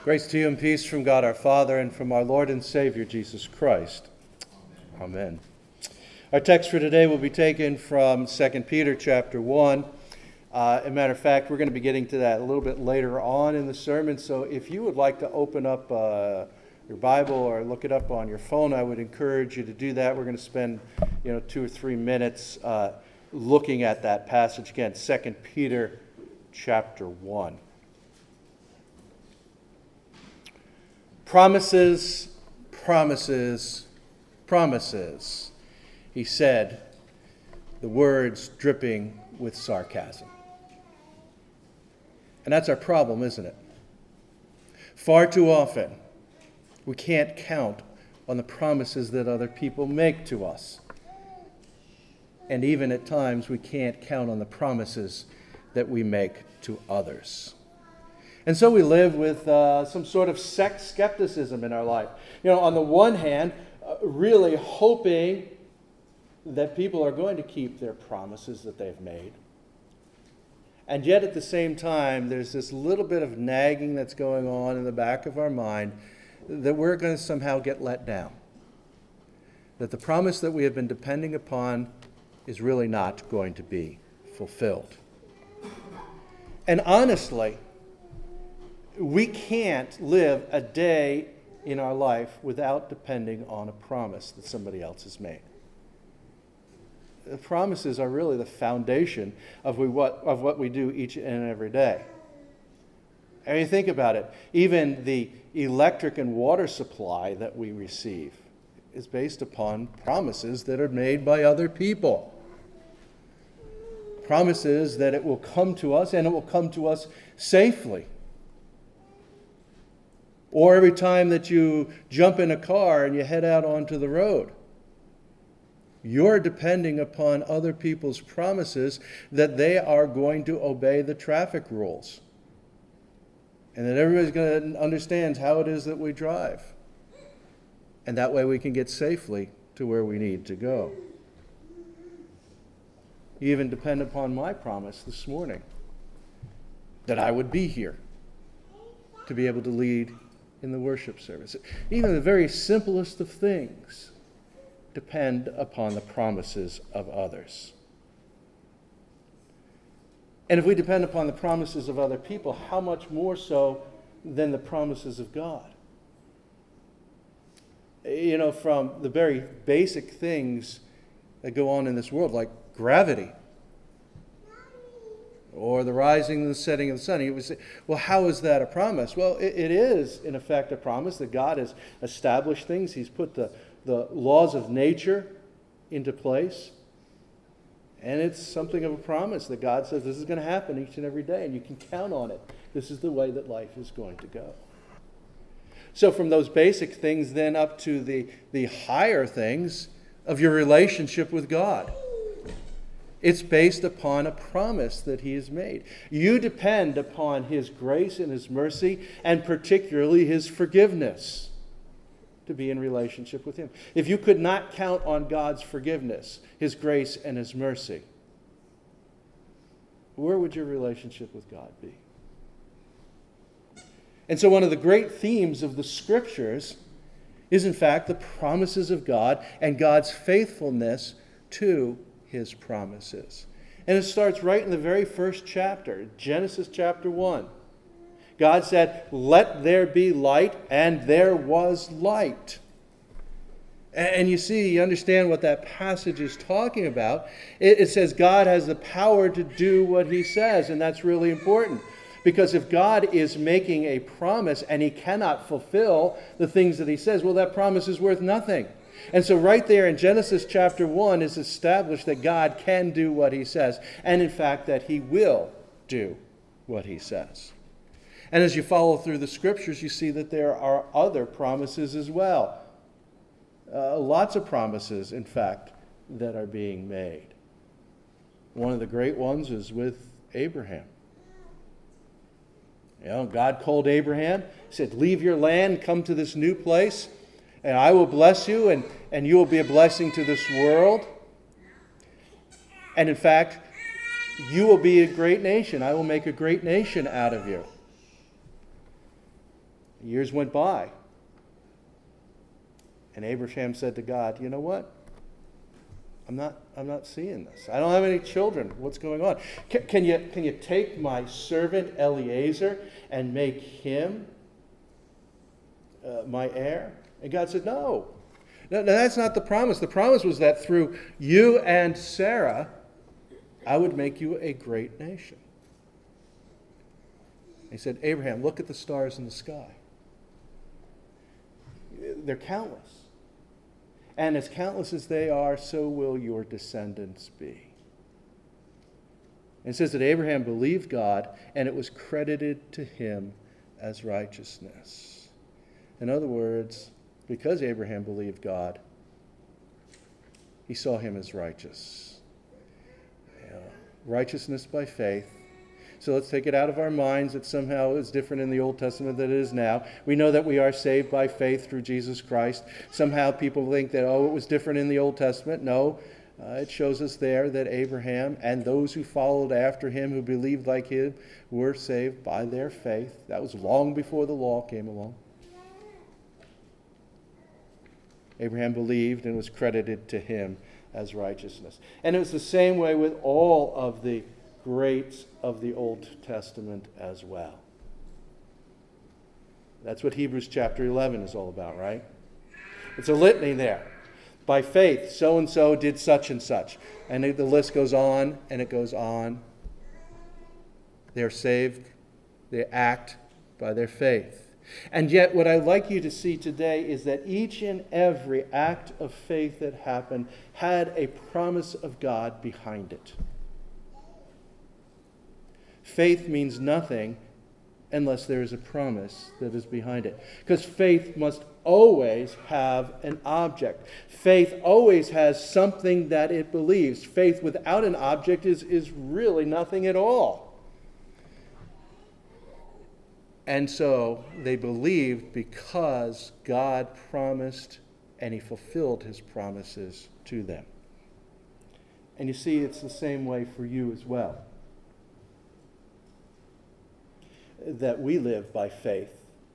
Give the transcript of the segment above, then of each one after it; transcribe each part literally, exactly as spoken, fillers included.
Grace to you and peace from God our Father and from our Lord and Savior Jesus Christ. Amen. Our text for today will be taken from Second Peter chapter one. Uh, as a matter of fact, we're going to be getting to that a little bit later on in the sermon. So if you would like to open up uh, your Bible or look it up on your phone, I would encourage you to do that. We're going to spend you know, two or three minutes uh, looking at that passage again, Second Peter chapter one. Promises, promises, promises, he said, the words dripping with sarcasm. And that's our problem, isn't it? Far too often, we can't count on the promises that other people make to us. And even at times, we can't count on the promises that we make to others. And so we live with uh, some sort of sex skepticism in our life. You know, on the one hand, uh, really hoping that people are going to keep their promises that they've made. And yet at the same time, there's this little bit of nagging that's going on in the back of our mind that we're going to somehow get let down. That the promise that we have been depending upon is really not going to be fulfilled. And honestly, we can't live a day in our life without depending on a promise that somebody else has made. The promises are really the foundation of, we, what, of what we do each and every day. I mean, think about it. Even the electric and water supply that we receive is based upon promises that are made by other people. Promises that it will come to us and it will come to us safely. Or every time that you jump in a car and you head out onto the road, you're depending upon other people's promises that they are going to obey the traffic rules. And that everybody's going to understand how it is that we drive. And that way we can get safely to where we need to go. You even depend upon my promise this morning that I would be here to be able to lead in the worship service. Even the very simplest of things depend upon the promises of others. And if we depend upon the promises of other people, how much more so than the promises of God? You know, from the very basic things that go on in this world, like gravity, or the rising and the setting of the sun. You would say, well, how is that a promise? Well, it, it is, in effect, a promise that God has established things. He's put the, the laws of nature into place. And it's something of a promise that God says this is going to happen each and every day, and you can count on it. This is the way that life is going to go. So from those basic things then up to the, the higher things of your relationship with God. It's based upon a promise that he has made. You depend upon his grace and his mercy, and particularly his forgiveness, to be in relationship with him. If you could not count on God's forgiveness, his grace and his mercy, where would your relationship with God be? And so one of the great themes of the Scriptures is, in fact, the promises of God and God's faithfulness to his promises. And it starts right in the very first chapter, Genesis chapter one. God said, "Let there be light," and there was light. And you see, you understand what that passage is talking about. It says God has the power to do what he says, and that's really important. Because if God is making a promise and he cannot fulfill the things that he says, well, that promise is worth nothing. And so right there in Genesis chapter one is established that God can do what he says, and in fact that he will do what he says. And as you follow through the Scriptures, you see that there are other promises as well. Uh, lots of promises, in fact, that are being made. One of the great ones is with Abraham. You know, God called Abraham, he said, "Leave your land, come to this new place, and I will bless you, and, and you will be a blessing to this world. And in fact, you will be a great nation. I will make a great nation out of you." Years went by. And Abraham said to God, you know what? I'm not, I'm not seeing this. I don't have any children. What's going on? Can, can you, can you take my servant Eliezer and make him uh, my heir? And God said, no. No, no, that's not the promise. The promise was that through you and Sarah, I would make you a great nation. He said, Abraham, look at the stars in the sky. They're countless. And as countless as they are, so will your descendants be. And it says that Abraham believed God, and it was credited to him as righteousness. In other words, because Abraham believed God, he saw him as righteous. Yeah. Righteousness by faith. So let's take it out of our minds that somehow it's different in the Old Testament than it is now. We know that we are saved by faith through Jesus Christ. Somehow people think that, oh, it was different in the Old Testament. No, uh, it shows us there that Abraham and those who followed after him, who believed like him, were saved by their faith. That was long before the law came along. Abraham believed and was credited to him as righteousness. And it was the same way with all of the greats of the Old Testament as well. That's what Hebrews chapter eleven is all about, right? It's a litany there. By faith, so-and-so did such and such. And the list goes on and it goes on. They're saved. They act by their faith. And yet what I'd like you to see today is that each and every act of faith that happened had a promise of God behind it. Faith means nothing unless there is a promise that is behind it. Because faith must always have an object. Faith always has something that it believes. Faith without an object is, is really nothing at all. And so they believed because God promised and he fulfilled his promises to them. And you see, it's the same way for you as well. That we live by faith.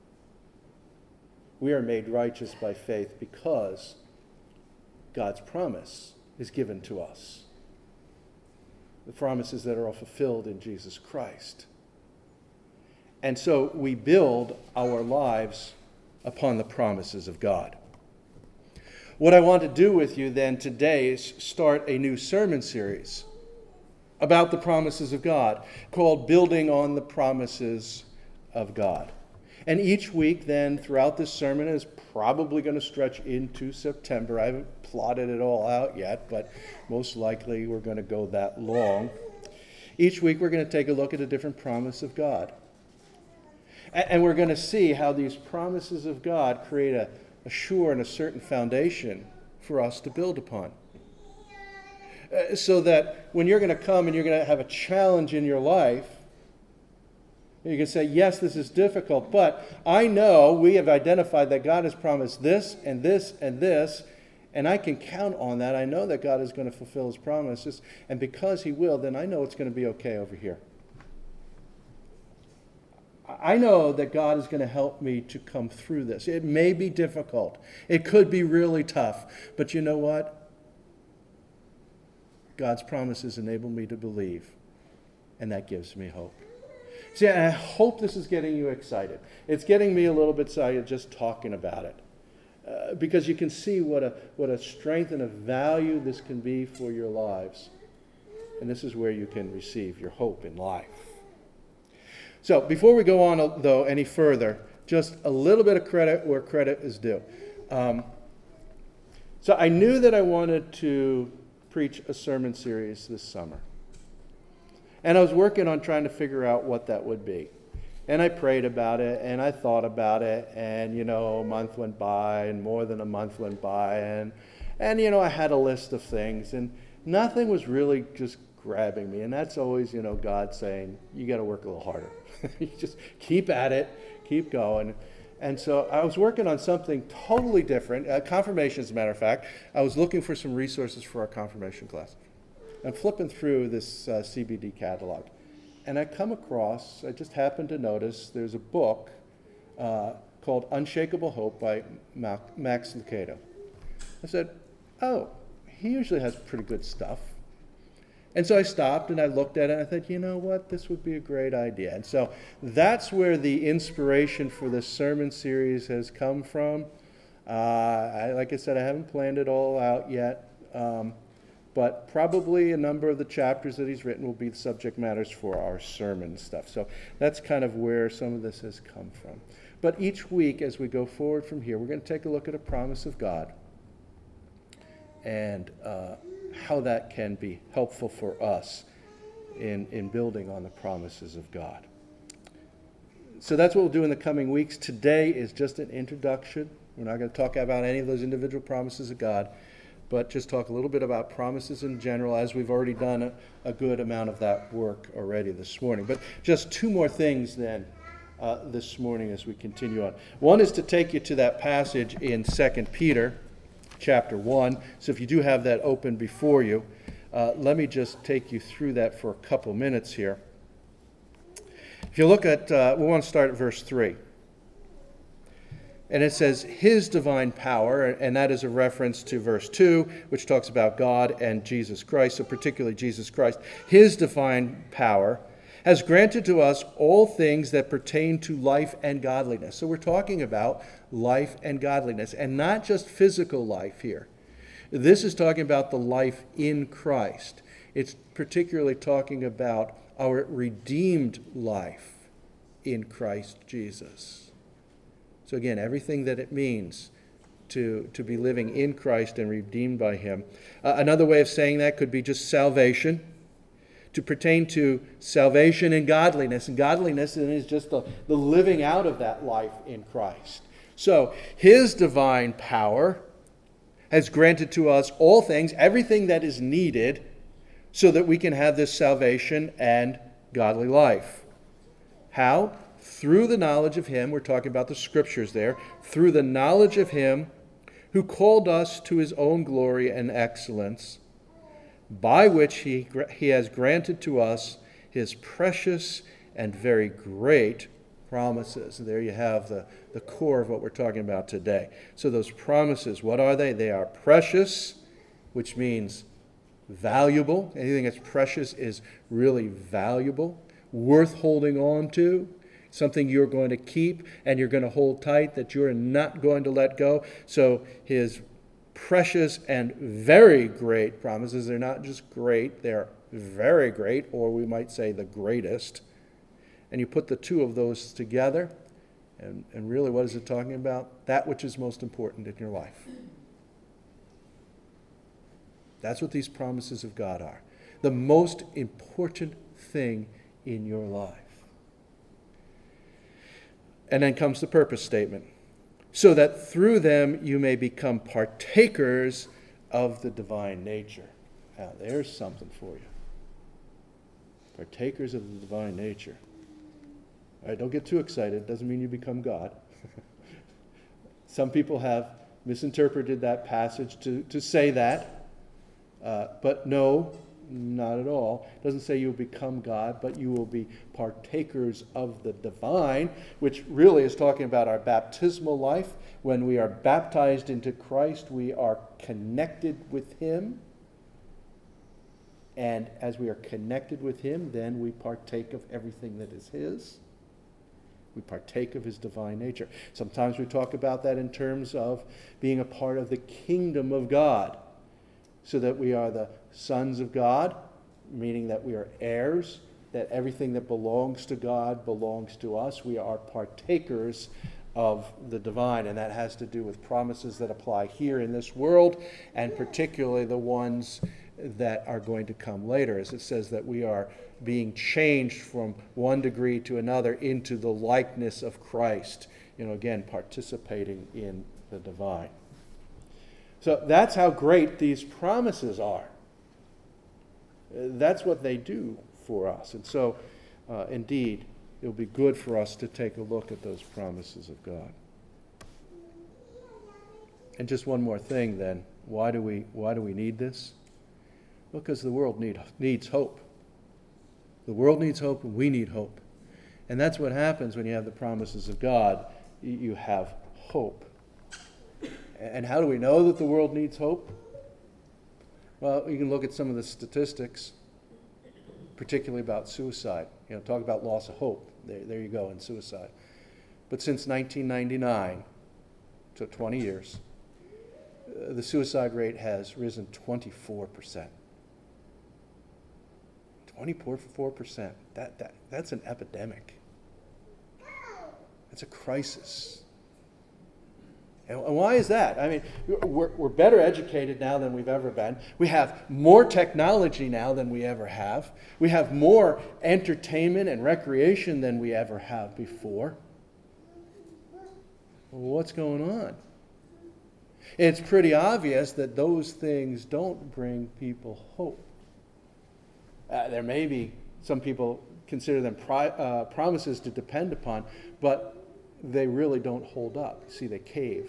We are made righteous by faith because God's promise is given to us. The promises that are all fulfilled in Jesus Christ. And so we build our lives upon the promises of God. What I want to do with you then today is start a new sermon series about the promises of God, called Building on the Promises of God. And each week then, throughout this sermon, is probably going to stretch into September. I haven't plotted it all out yet, but most likely we're going to go that long. Each week we're going to take a look at a different promise of God. And we're going to see how these promises of God create a, a sure and a certain foundation for us to build upon. Uh, so that when you're going to come and you're going to have a challenge in your life, you can say, yes, this is difficult, but I know we have identified that God has promised this and this and this, and I can count on that. I know that God is going to fulfill his promises, and because he will, then I know it's going to be okay over here. I know that God is going to help me to come through this. It may be difficult. It could be really tough, but you know what? God's promises enable me to believe, and that gives me hope. See, I hope this is getting you excited. It's getting me a little bit excited just talking about it, uh, because you can see what a what a strength and a value this can be for your lives, and this is where you can receive your hope in life. So, before we go on, though, any further, just a little bit of credit where credit is due. Um, so, I knew that I wanted to preach a sermon series this summer. And I was working on trying to figure out what that would be. And I prayed about it, and I thought about it, and, you know, a month went by, and more than a month went by, and, and you know, I had a list of things, and nothing was really just grabbing me. And that's always, you know, God saying, you got to work a little harder. You just keep at it, keep going. And so I was working on something totally different. Uh, confirmation, as a matter of fact. I was looking for some resources for our confirmation class. I'm flipping through this uh, C B D catalog. And I come across, I just happened to notice, there's a book uh, called Unshakable Hope by Max Lucado. I said, oh, he usually has pretty good stuff. And so I stopped and I looked at it and I thought, you know what, this would be a great idea. And so that's where the inspiration for this sermon series has come from. Uh, I, like I said, I haven't planned it all out yet, um, but probably a number of the chapters that he's written will be subject matters for our sermon stuff. So that's kind of where some of this has come from. But each week as we go forward from here, we're going to take a look at a promise of God and uh, how that can be helpful for us in, in building on the promises of God. So that's what we'll do in the coming weeks. Today is just an introduction. We're not going to talk about any of those individual promises of God, but just talk a little bit about promises in general, as we've already done a, a good amount of that work already this morning. But just two more things then uh, this morning as we continue on. One is to take you to that passage in Second Peter chapter one. So if you do have that open before you, uh, let me just take you through that for a couple minutes here. If you look at, uh, we want to start at verse three. And it says, his divine power, and that is a reference to verse two, which talks about God and Jesus Christ, so particularly Jesus Christ. His divine power has granted to us all things that pertain to life and godliness. So we're talking about life and godliness, and not just physical life here. This is talking about the life in Christ. It's particularly talking about our redeemed life in Christ Jesus. So again, everything that it means to, to be living in Christ and redeemed by him. Uh, another way of saying that could be just salvation. To pertain to salvation and godliness. And godliness is just the, the living out of that life in Christ. So, his divine power has granted to us all things, everything that is needed, so that we can have this salvation and godly life. How? Through the knowledge of him, we're talking about the scriptures there, through the knowledge of him who called us to his own glory and excellence, by which he, he has granted to us his precious and very great promises. And there you have the, the core of what we're talking about today. So those promises, what are they? They are precious, which means valuable. Anything that's precious is really valuable, worth holding on to, something you're going to keep and you're going to hold tight, that you're not going to let go. So his precious and very great promises. They're not just great, they're very great, or we might say the greatest. And you put the two of those together, and, and really what is it talking about? That which is most important in your life. That's what these promises of God are. The most important thing in your life. And then comes the purpose statement. So that through them you may become partakers of the divine nature. Now, there's something for you. Partakers of the divine nature. All right, don't get too excited. Doesn't mean you become God. Some people have misinterpreted that passage to, to say that. Uh, but no, not at all. It doesn't say you'll become God, but you will be partakers of the divine, which really is talking about our baptismal life. When we are baptized into Christ, we are connected with him. And as we are connected with him, then we partake of everything that is his. We partake of his divine nature. Sometimes we talk about that in terms of being a part of the kingdom of God, so that we are the sons of God, meaning that we are heirs, that everything that belongs to God belongs to us. We are partakers of the divine, and that has to do with promises that apply here in this world, and particularly the ones that are going to come later, as it says that we are being changed from one degree to another into the likeness of Christ. You know, again, participating in the divine. So that's how great these promises are. That's what they do for us. And so, uh, indeed, it'll be good for us to take a look at those promises of God. And just one more thing then. Why do we, why do we need this? Well, because the world need, needs hope. The world needs hope, and we need hope. And that's what happens when you have the promises of God you have hope. And how do we know that the world needs hope? Well, you can look at some of the statistics, particularly about suicide. You know, talk about loss of hope. There, there you go, in suicide. But since nineteen ninety-nine, so twenty years, uh, the suicide rate has risen twenty-four percent. twenty-four percent. That, that, that's an epidemic. That's a crisis. And why is that? I mean, we're, we're better educated now than we've ever been. We have more technology now than we ever have. We have more entertainment and recreation than we ever have before. Well, what's going on? It's pretty obvious that those things don't bring people hope. Uh, there may be some people consider them pri- uh, promises to depend upon, but they really don't hold up. See, they cave.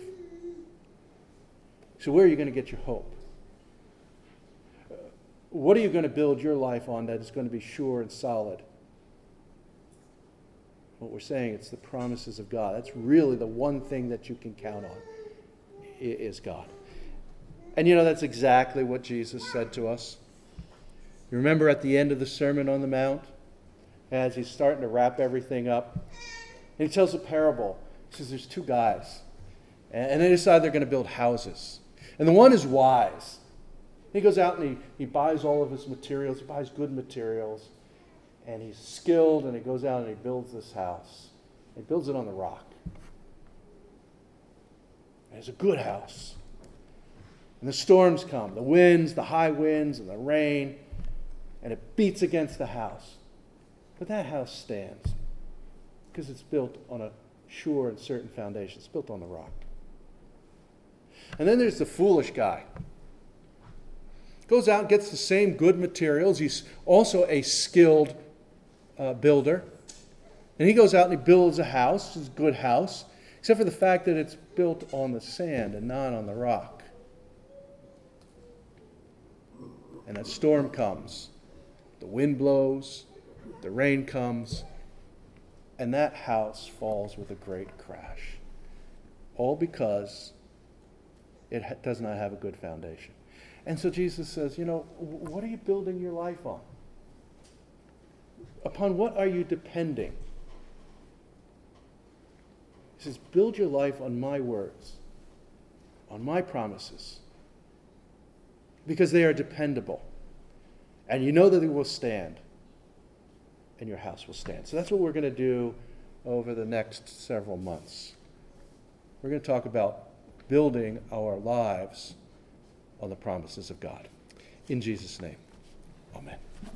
So where are you going to get your hope? Uh, what are you going to build your life on that is going to be sure and solid? What we're saying, it's the promises of God. That's really the one thing that you can count on, is God. And you know, that's exactly what Jesus said to us. You remember at the end of the Sermon on the Mount, as he's starting to wrap everything up, and he tells a parable. He says there's two guys, and they decide they're going to build houses. And the one is wise. He goes out and he, he buys all of his materials. He buys good materials. And he's skilled, and he goes out and he builds this house. He builds it on the rock. And it's a good house. And the storms come, the winds, the high winds, and the rain, and it beats against the house. But that house stands because it's built on a sure and certain foundation. It's built on the rock. And then there's the foolish guy. Goes out and gets the same good materials. He's also a skilled uh, builder. And he goes out and he builds a house. It's a good house, except for the fact that it's built on the sand and not on the rock. And a storm comes. The wind blows. The rain comes. And that house falls with a great crash. All because it ha- does not have a good foundation. And so Jesus says, you know, what are you building your life on? Upon what are you depending? He says, build your life on my words, on my promises, because they are dependable. And you know that they will stand, and your house will stand. So that's what we're going to do over the next several months. We're going to talk about building our lives on the promises of God. In Jesus' name, amen.